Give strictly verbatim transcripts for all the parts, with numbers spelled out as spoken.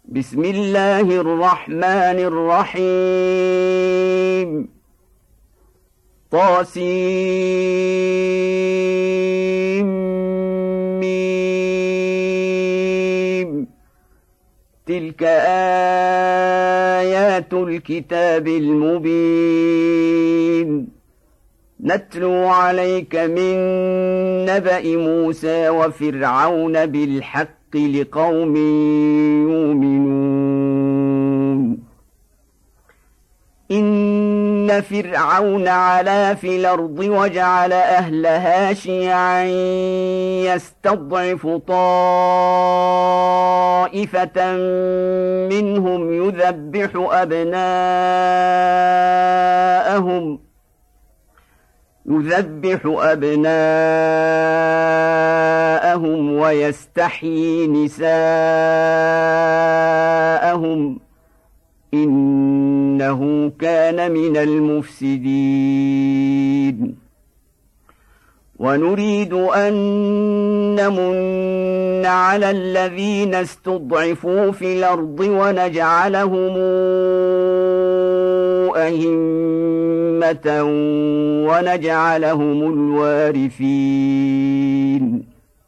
بسم الله الرحمن الرحيم طاسيم تلك آيات الكتاب المبين نتلو عليك من نبأ موسى وفرعون بالحق لقوم يؤمنون إن فرعون علا في الأرض وجعل أهلها شيعا يستضعف طائفة منهم يذبح أبناءهم يذبح أبناءهم ويستحيي نساءهم إنه كان من المفسدين ونريد أن نمن على الذين استضعفوا في الأرض ونجعلهم أئمة ونجعلهم الوارثين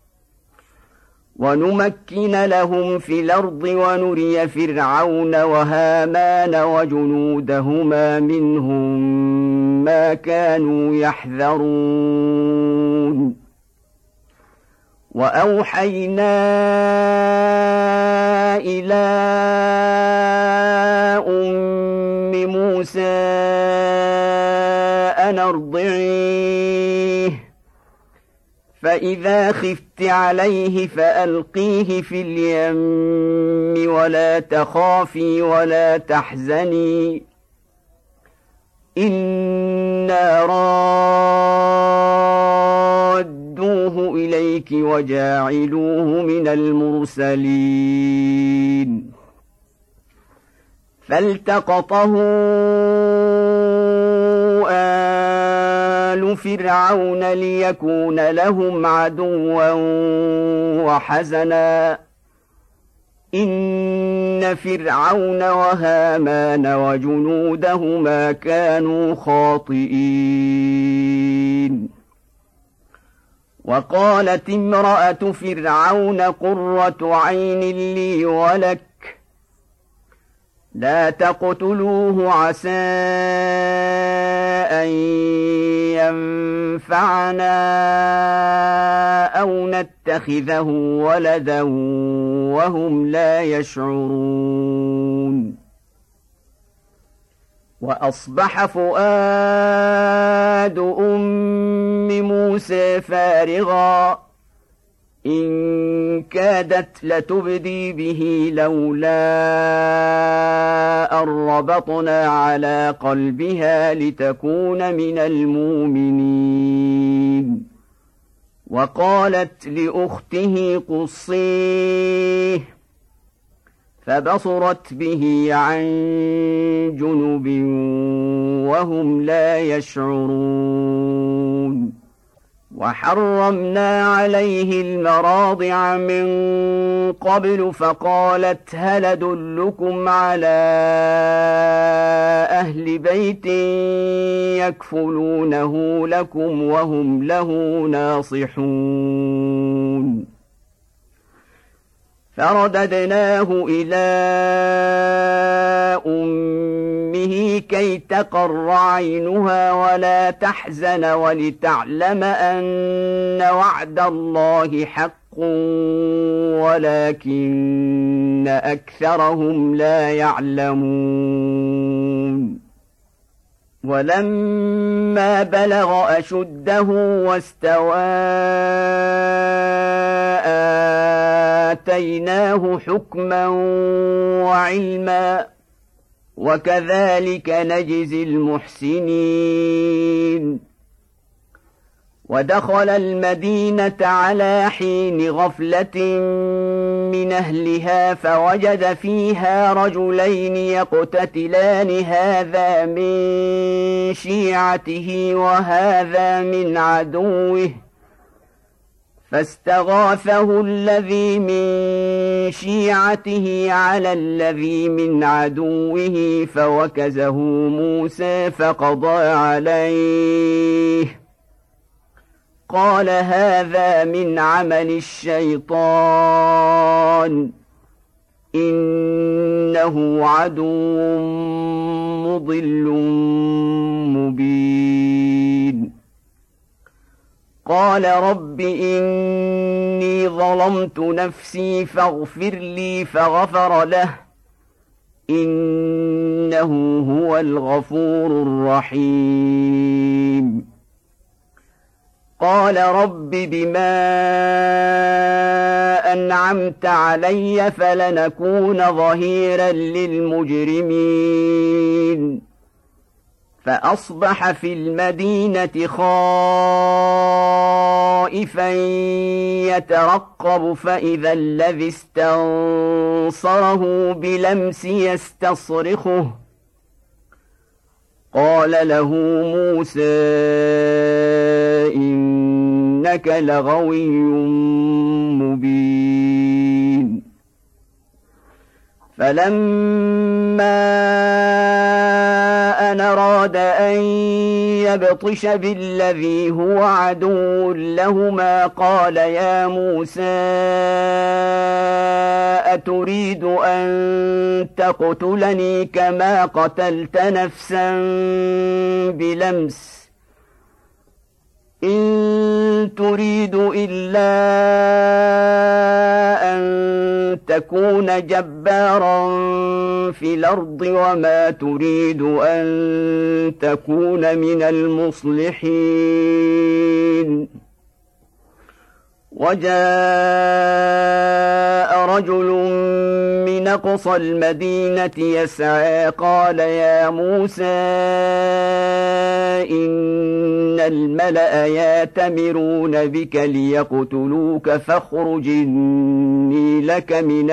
ونمكن لهم في الأرض ونري فرعون وهامان وجنودهما منهم ما كانوا يحذرون وأوحينا إلى أم موسى أن أرضعيه فإذا خفت عليه فألقيه في اليم ولا تخافي ولا تحزني إنا رادوه إليك وجاعلوه من المرسلين فالتقطه آل فرعون ليكون لهم عدوا وحزنا إن فرعون وهامان وجنودهما كانوا خاطئين وقالت امرأة فرعون قرة عين لي ولك لا تقتلوه عسى أن ينفعنا أو نتخذه ولدا وهم لا يشعرون وأصبح فؤاد أم موسى فارغا إن كادت لتبدي به لولا أن ربطنا على قلبها لتكون من المؤمنين وقالت لأخته قصيه فبصرت به عن جنب وهم لا يشعرون وحرمنا عليه المراضع من قبل فقالت هل أدلكم على أهل بيت يكفلونه لكم وهم له ناصحون فرددناه إلى أمه كي تقر عينها ولا تحزن ولتعلم أن وعد الله حق ولكن أكثرهم لا يعلمون ولما بلغ أشده واستوى آتيناه حكما وعلما وكذلك نجزي المحسنين ودخل المدينة على حين غفلة من أهلها فوجد فيها رجلين يقتتلان هذا من شيعته وهذا من عدوه فاستغاثه الذي من شيعته على الذي من عدوه فوكزه موسى فقضى عليه قال هذا من عمل الشيطان إنه عدو مضل مبين قال رب إني ظلمت نفسي فاغفر لي فغفر له إنه هو الغفور الرحيم قال رب بما أنعمت علي فلنكون ظهيرا للمجرمين فأصبح في المدينة خائفا يترقب فإذا الذي استنصره بلمس يستصرخه قال له موسى إنك لغوي مبين فلما أن أراد أن يبطش بالذي هو عدو لهما قال يا موسى أتريد أن تقتلني كما قتلت نفسا بلمس إن تريد إلا أن تكون جبارا في الأرض وما تريد أن تكون من المصلحين وجاء رجل من أقصى المدينة يسعى قال يا موسى إن الملأ يأتمرون بك ليقتلوك فاخرج إني لك من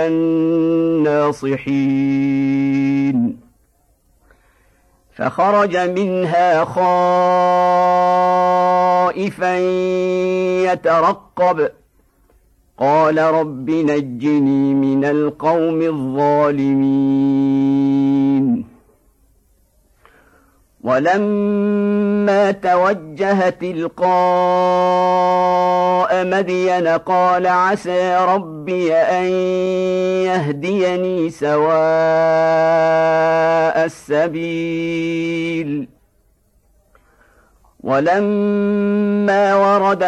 الناصحين فخرج منها خائفا يترقب قال رب نجني من القوم الظالمين ولما توجه تلقاء مدين قال عسى ربي أن يهديني سواء السبيل ولما ورد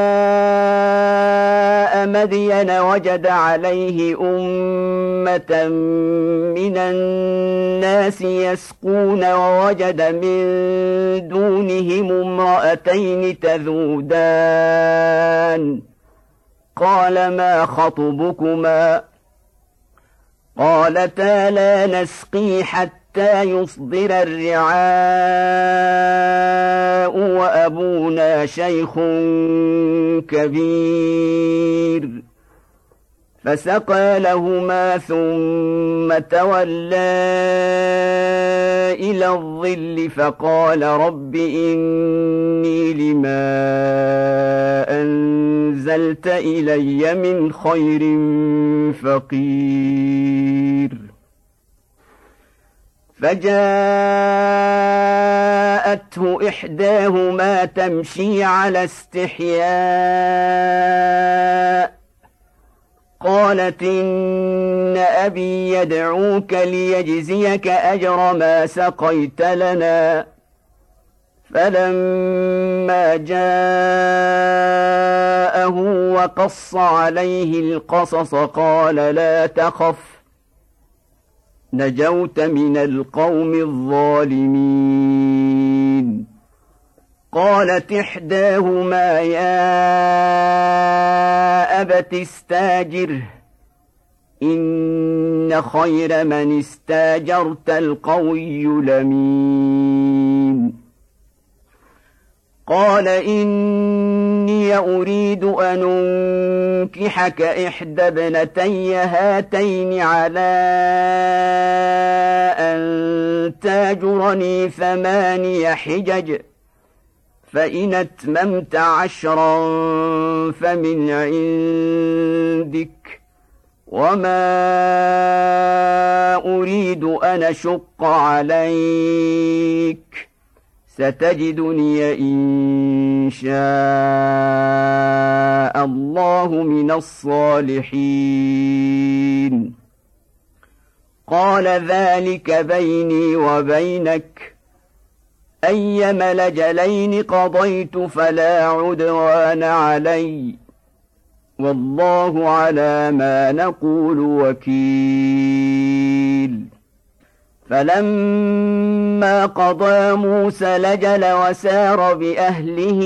ماء مدين وجد عليه أمة من الناس يسقون ووجد من دونهم امرأتين تذودان قال ما خطبكما قالتا لا نسقي حتى يصدر الرعاء وأبونا شيخ كبير فسقى لهما ثم تولى إلى الظل فقال رب إني لما أنزلت إلي من خير فقير فجاءته إحداهما تمشي على استحياء قالت إن أبي يدعوك ليجزيك أجر ما سقيت لنا فلما جاءه وقص عليه القصص قال لا تخف نجوت من القوم الظالمين قالت إحداهما يا أبت استاجره إن خير من استاجرت القوي الأمين قال إني أريد أن أنكحك إحدى ابنتي هاتين على أن تاجرني ثماني حجج فإن أتممت عشرا فمن عندك وما أريد أن أشق عليك ستجدني إن شاء الله من الصالحين. قال ذلك بيني وبينك أيما الأجلين قضيت فلا عدوان علي والله على ما نقول وكيل. فلما قضى موسى الأجل وسار بأهله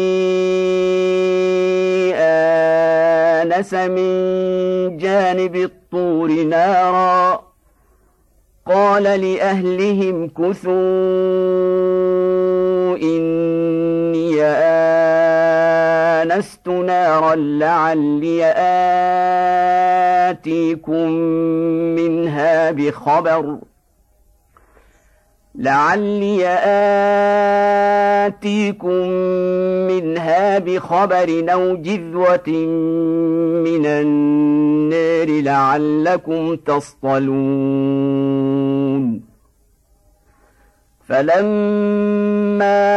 آنس من جانب الطور نارا قال لأهلهم كثوا إني آنست نارا لعلي آتيكم منها بخبر لعلي آتيكم منها بخبر أو جذوة من النار لعلكم تصطلون. فلما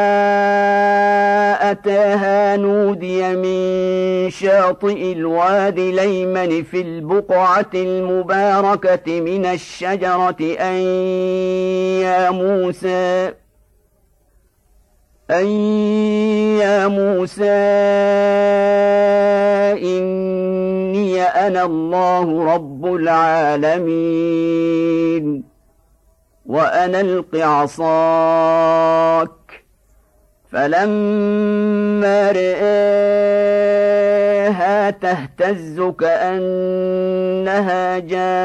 أتاها نودي من شاطئ الوادي الأيمن في البقعة المباركة من الشجرة أن يا موسى أن يا موسى إني أنا الله رب العالمين وأنا ألق عصاك. فلما رآها تهتز كأنها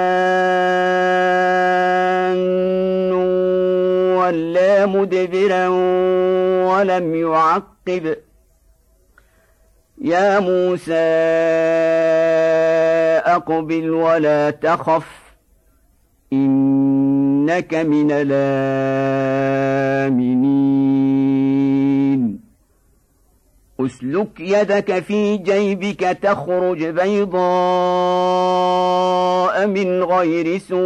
جان ولا مدبرا ولم يعقب يا موسى أقبل ولا تخف إنك من الآمنين. أسلك يدك في جيبك تخرج بيضاء من غير سوء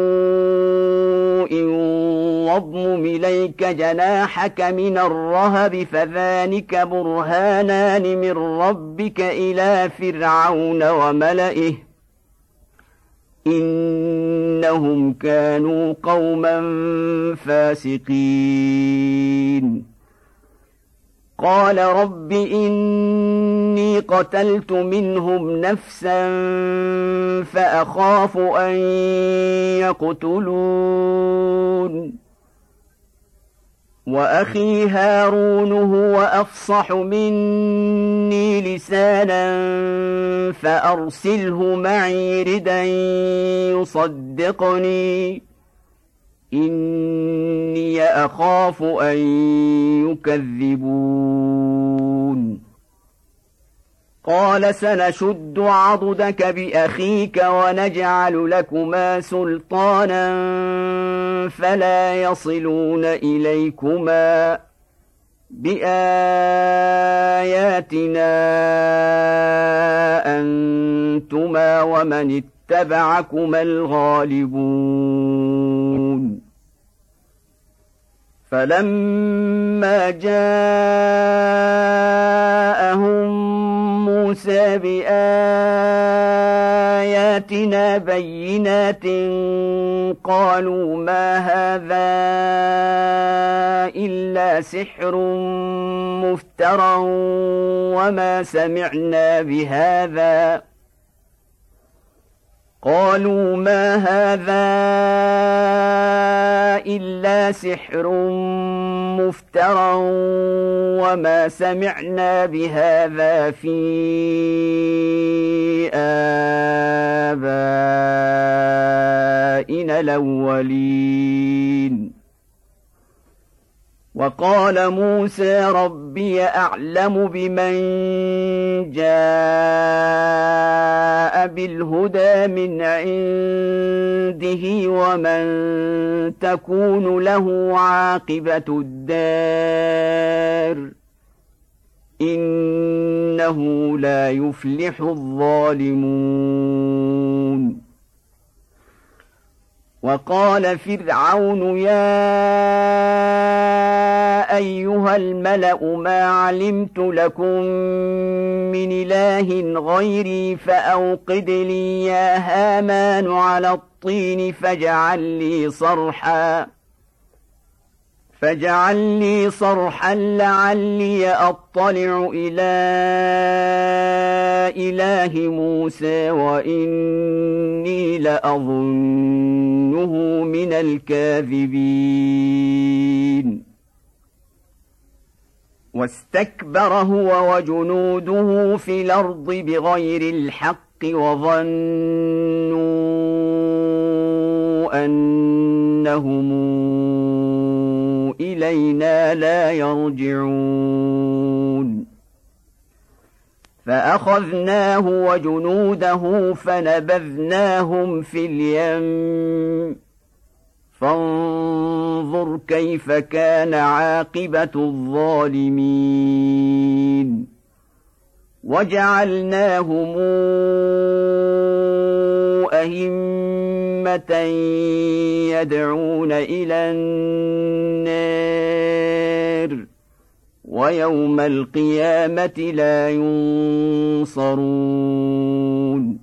واضمم إليك جناحك من الرهب فذلك برهانان من ربك إلى فرعون وملئه إنهم كانوا قوما فاسقين. قال رب إني قتلت منهم نفسا فأخاف أن يقتلون وأخي هارون هو أفصح مني لسانا فأرسله معي ردا يصدقني إني أخاف أن يكذبون. قال سنشد عضدك بأخيك ونجعل لكما سلطانا فلا يصلون إليكما بآياتنا أنتما ومن اتبعكما الغالبون. فلما جاءهم موسى بآياتنا بينات قالوا ما هذا إلا سحر مفترى وما سمعنا بهذا قالوا ما هذا إلا سحر مفترى وما سمعنا بهذا في آبائنا الأولين. وقال موسى ربي أعلم بمن جاء بالهدى من عنده ومن تكون له عاقبة الدار إنه لا يفلح الظالمون. وقال فرعون يا أيها الملأ ما علمت لكم من إله غيري فأوقد لي يا هامان على الطين فاجعل لي صرحا فاجعل لي صرحا لعلي أطلع إلى إله موسى وإني لأظنه من الكاذبين. واستكبر هو وجنوده في الأرض بغير الحق وظنوا أنهم إلينا لا يرجعون. فأخذناه وجنوده فنبذناهم في اليم فانظر كيف كان عاقبة الظالمين. وجعلناهم أئمة يدعون إلى النار ويوم القيامة لا ينصرون.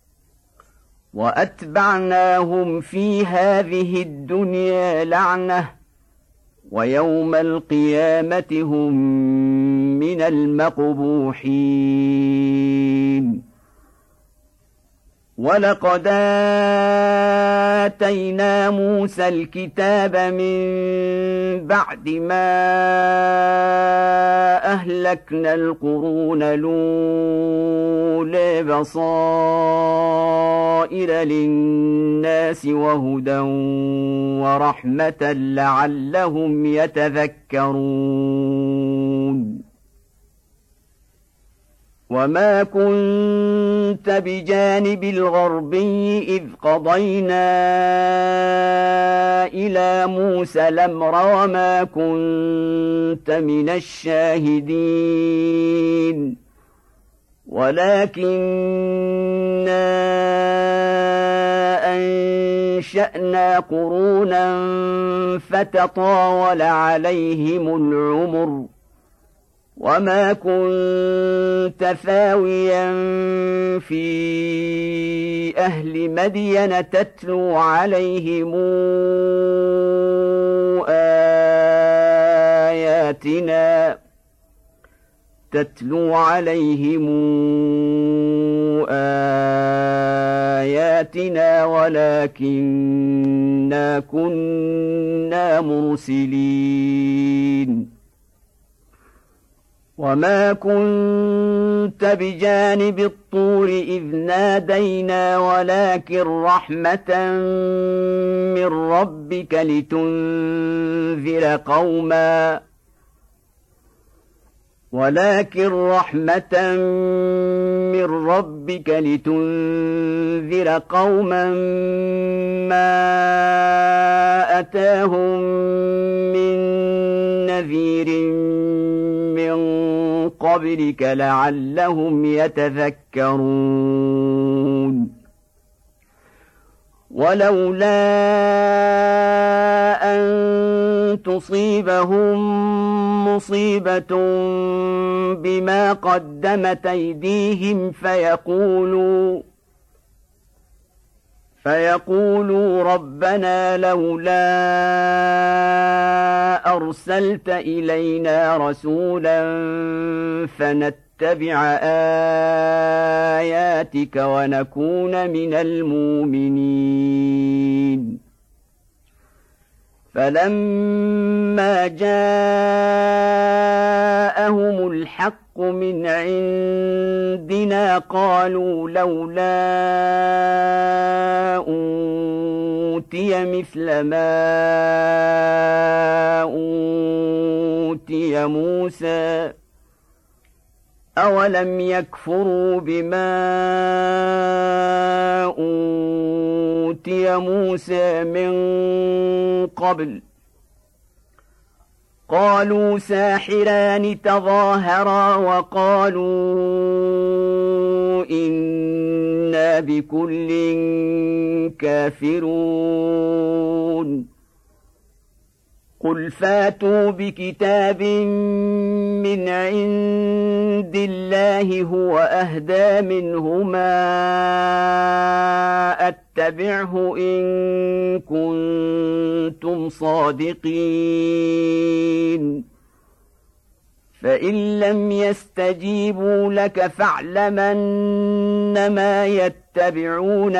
وأتبعناهم في هذه الدنيا لعنة ويوم القيامة هم من المقبوحين. ولقد آتينا موسى الكتاب من بعد ما أهلكنا القرون الأولى بصائر للناس وهدى ورحمة لعلهم يتذكرون. وما كنت بجانب الغربي إذ قضينا إلى موسى الأمر وما كنت من الشاهدين ولكننا أنشأنا قرونا فتطاول عليهم العمر وما كنت ثاويا في أهل مدين تتلو عليهم آياتنا تتلو عليهم آياتنا ولكننا كنا مرسلين. وما كنت بجانب الطور إذ نادينا ولكن رحمة من ربك لتنذر قوما ولكن رحمة من ربك لتنذر قوما ما أتاهم من نذير من قبلك لعلهم يتذكرون. ولولا أن تصيبهم مصيبة بما قدمت أيديهم فيقولوا فيقولوا ربنا لولا أرسلت إلينا رسولا فنتبع آياتك ونكون من المؤمنين. فلما جاءهم الحق من عندنا قالوا لولا أوتي أوتي مثل ما أوتي موسى أولم يكفروا بما أوتي موسى من قبل قالوا ساحران تظاهرا وقالوا إنا بكل كافرون قل فاتوا بكتاب من عند الله هو أهدى منهما أتبعه إن كنتم صادقين فإن لم يستجيبوا لك فاعلم أنما يتبعون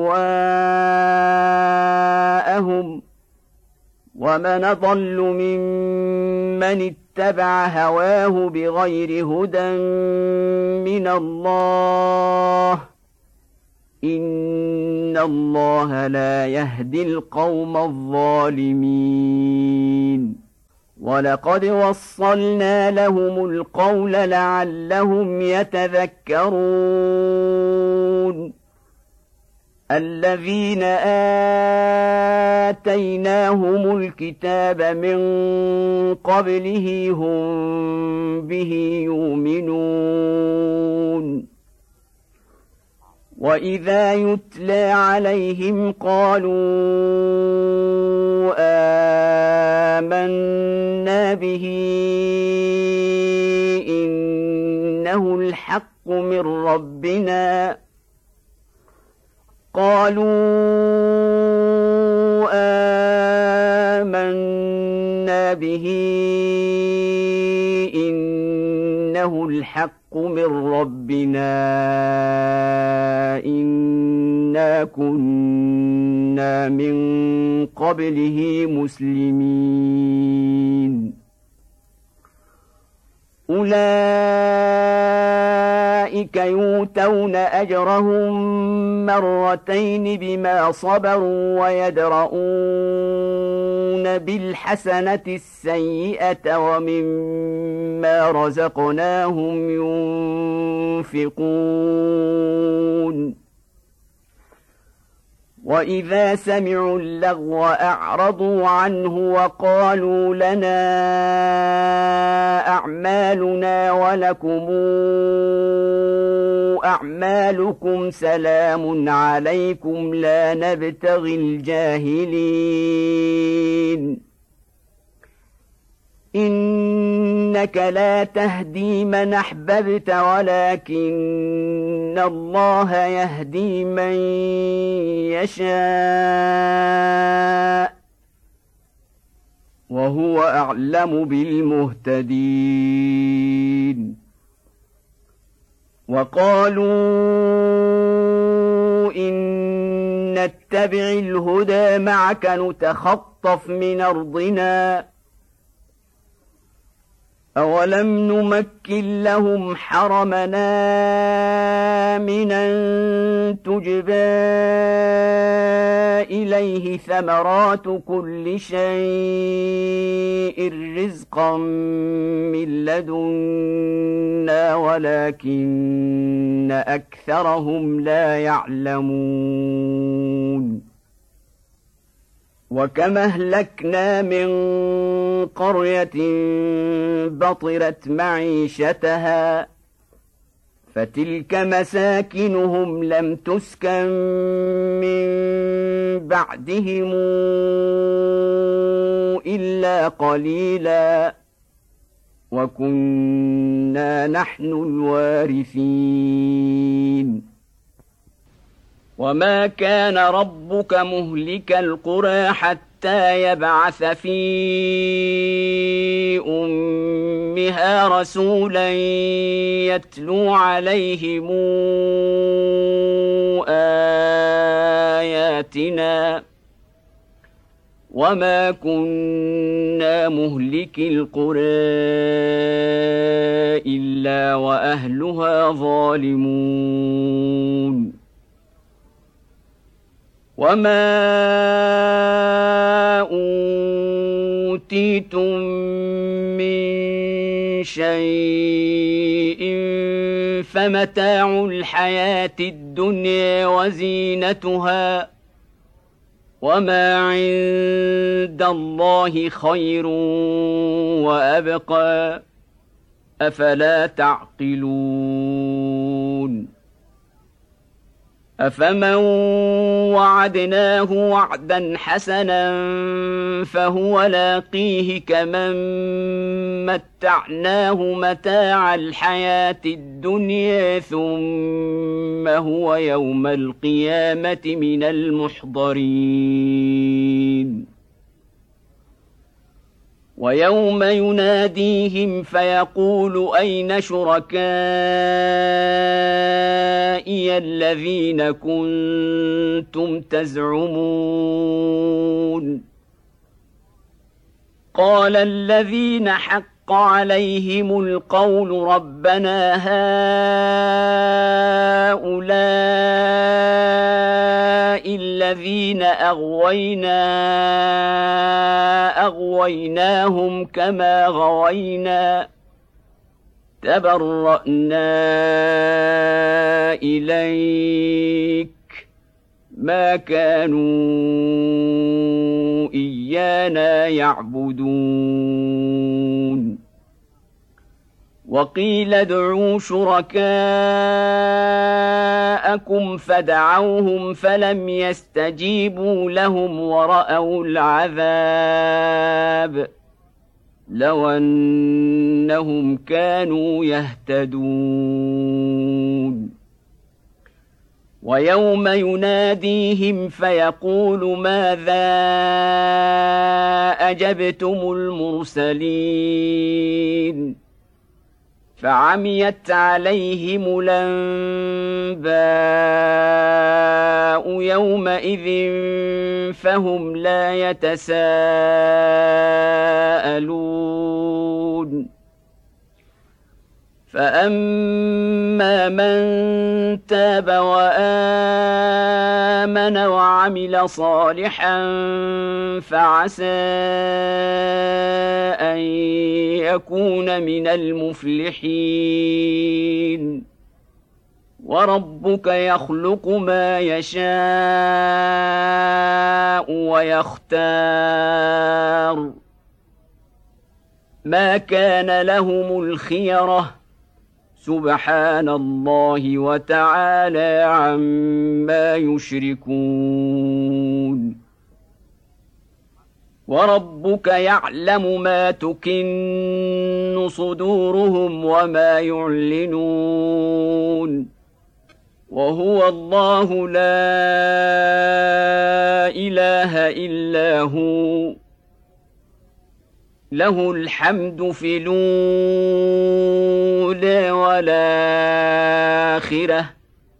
أهواءهم ومن أضل ممن اتبع هواه بغير هدى من الله إن الله لا يهدي القوم الظالمين ولقد وصلنا لهم القول لعلهم يتذكرون الذين آتيناهم الكتاب من قبله هم به يؤمنون وإذا يتلى عليهم قالوا آمنا به إنه الحق من ربنا قالوا آمنا به إنه الحق من ربنا إنا كنا من قبله مسلمين أولئك يؤتون أجرهم مرتين بما صبروا ويدرؤون بالحسنة السيئة ومما رزقناهم ينفقون وإذا سمعوا اللغو أعرضوا عنه وقالوا لنا أعمالنا ولكم أعمالكم سلام عليكم لا نبتغي الجاهلين إنك لا تهدي من أحببت ولكن الله يهدي من يشاء وهو أعلم بالمهتدين وقالوا إن نتبع الهدى معك نتخطف من أرضنا أولم نمكن لهم حرمنا آمنا تجبى إليه ثمرات كل شيء رزقا من لدنا ولكن أكثرهم لا يعلمون وكم أهلكنا من قرية بطرت معيشتها فتلك مساكنهم لم تسكن من بعدهم إلا قليلا وكنا نحن الوارثين وما كان ربك مهلك القرى حتى يبعث في أمها رسولا يتلو عليهم آياتنا وما كنا مهلك القرى إلا وأهلها ظالمون وما أوتيتم من شيء فمتاع الحياة الدنيا وزينتها وما عند الله خير وأبقى أفلا تعقلون أفمن وعدناه وعدا حسنا فهو لاقيه كمن متعناه متاع الحياة الدنيا ثم هو يوم القيامة من المحضرين ويوم يناديهم فيقول أين شركائي الذين كنتم تزعمون قال الذين حق عليهم القول ربنا هؤلاء الذين أغوينا أغويناهم كما غوينا تبرأنا إليك ما كانوا إيانا يعبدون وقيل ادعوا شركاءكم فدعوهم فلم يستجيبوا لهم ورأوا العذاب لو أنهم كانوا يهتدون ويوم يناديهم فيقول ماذا أجبتم المرسلين فعميت عليهم الأنباء يومئذ فهم لا يتساءلون فأما من تاب وآمن وعمل صالحا فعسى أن يكون من المفلحين وربك يخلق ما يشاء ويختار ما كان لهم الخيرة سبحان الله وتعالى عما يشركون وربك يعلم ما تكن صدورهم وما يعلنون وهو الله لا إله إلا هو له الحمد في الأولى والآخرة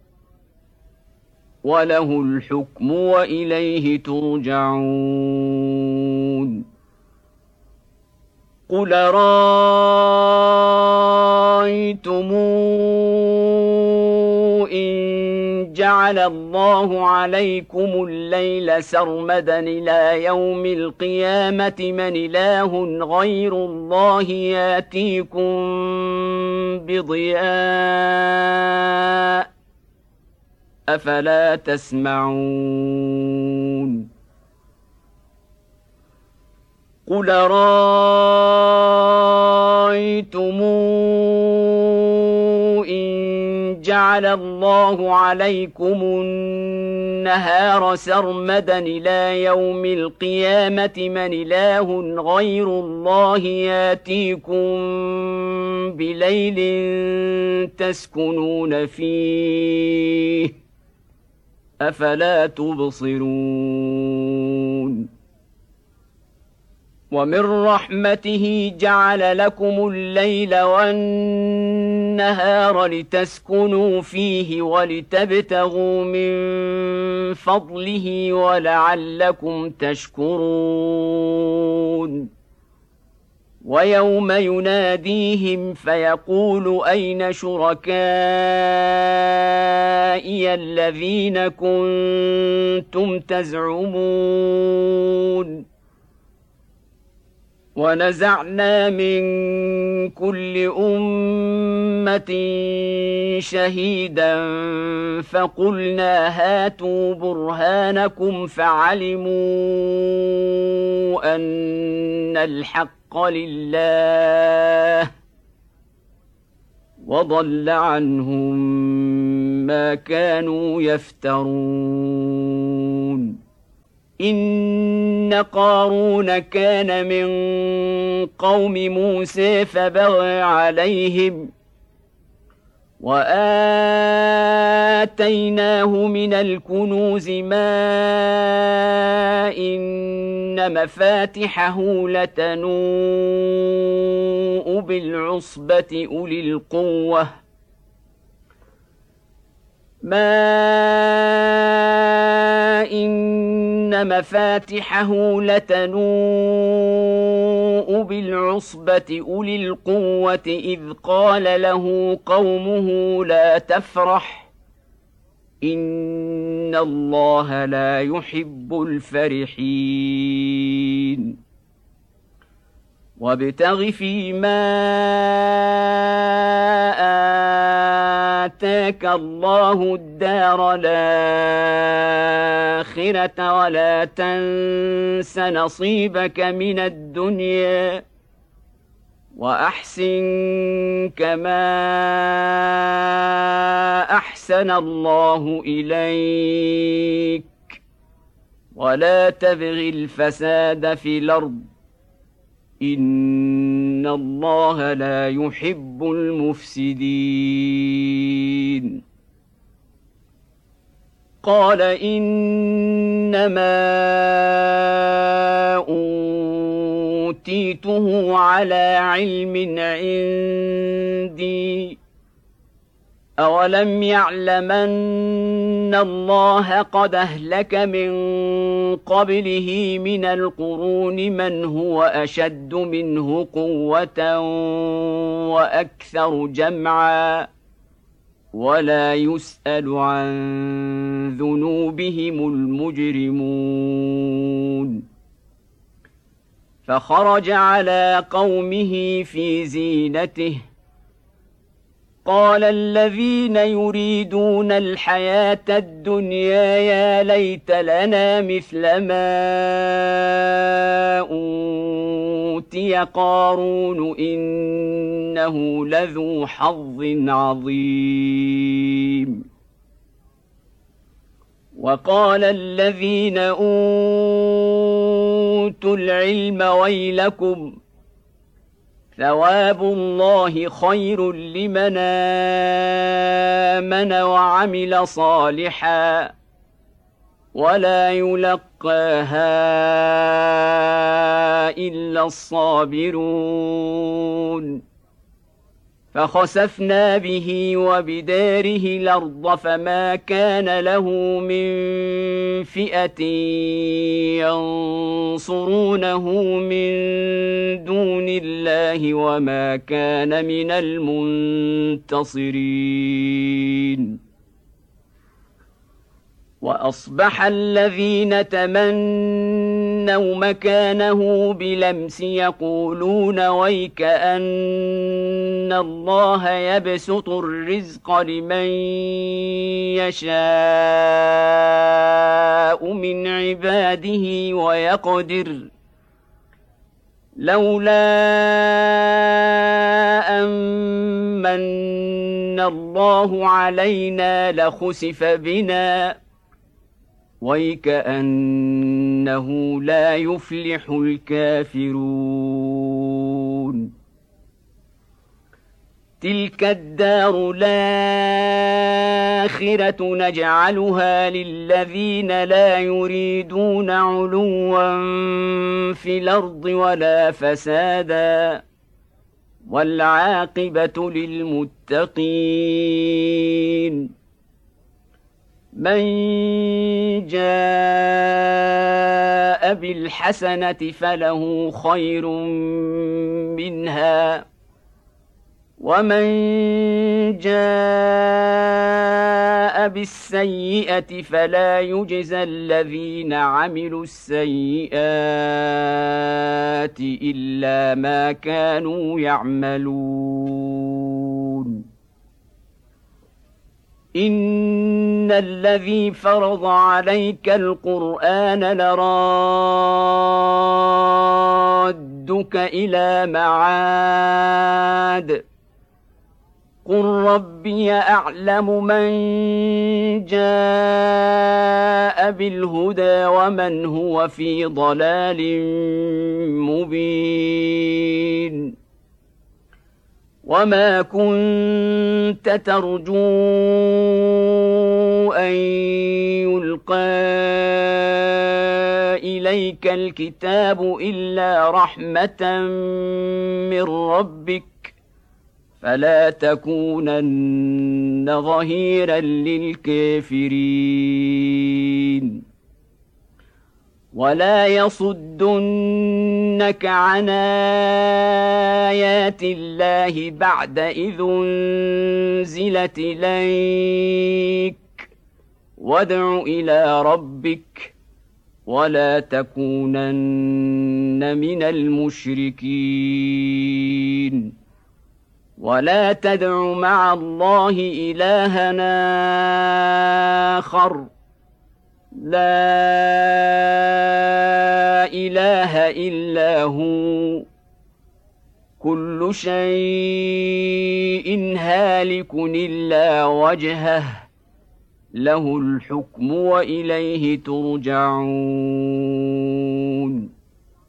وله الحكم وإليه ترجعون قل رأيتم إن جعل الله عليكم الليل سرمدا إلى يوم القيامة من إله غير الله ياتيكم بضياء أفلا تسمعون قل رأيتم إن جعل الله عليكم النهار سرمدا إلى يوم القيامة من إله غير الله ياتيكم بليل تسكنون فيه أفلا تبصرون ومن رحمته جعل لكم الليل والنهار لتسكنوا فيه ولتبتغوا من فضله ولعلكم تشكرون ويوم يناديهم فيقول أين شركائي الذين كنتم تزعمون ونزعنا من كل أمة شهيدا فقلنا هاتوا برهانكم فعلموا أن الحق لله وضل عنهم ما كانوا يفترون إن قارون كان من قوم موسى فبغى عليهم وآتيناه من الكنوز ما إن مفاتحه لتنوء بالعصبة أولي القوة ما إن مفاتحه لتنوء بالعصبة أولي القوة إذ قال له قومه لا تفرح إن الله لا يحب الفرحين وابتغ فيما آتاك الله الدار الآخرة ولا تنس نصيبك من الدنيا وأحسن كما أحسن الله إليك ولا تبغ الفساد في الأرض إن الله لا يحب المفسدين قال إنما أوتيته على علم عندي أولم يعلم أن الله قد أهلك من قبله من القرون من هو أشد منه قوة وأكثر جمعا ولا يسأل عن ذنوبهم المجرمون فخرج على قومه في زينته قال الذين يريدون الحياة الدنيا يا ليت لنا مثل ما أوتي قارون إنه لذو حظ عظيم وقال الذين أوتوا العلم ويلكم ثواب الله خير لمن آمن وعمل صالحا ولا يلقاها إلا الصابرون فخسفنا به وبداره الأرض فما كان له من فئة ينصرونه من دون الله وما كان من المنتصرين وأصبح الذين تمنوا مكانه بلمس يقولون ويك أن الله يبسط الرزق لمن يشاء من عباده ويقدر لولا أمن الله علينا لخسف بنا ويكأنه لا يفلح الكافرون تلك الدار الآخرة نجعلها للذين لا يريدون علوا في الأرض ولا فسادا والعاقبة للمتقين من جاء بالحسنة فله خير منها ومن جاء بالسيئة فلا يجزى الذين عملوا السيئات إلا ما كانوا يعملون إن الذي فرض عليك القرآن لرادك إلى معاد قل ربي أعلم من جاء بالهدى ومن هو في ضلال مبين وما كنت ترجو أن يلقى إليك الكتاب إلا رحمة من ربك فلا تكونن ظهيرا للكافرين ولا يصدنك عن آيات الله بعد إذ أنزلت إليك وادع إلى ربك ولا تكونن من المشركين ولا تدع مع الله إلها آخر لا إله إلا هو كل شيء هالك إلا وجهه له الحكم وإليه ترجعون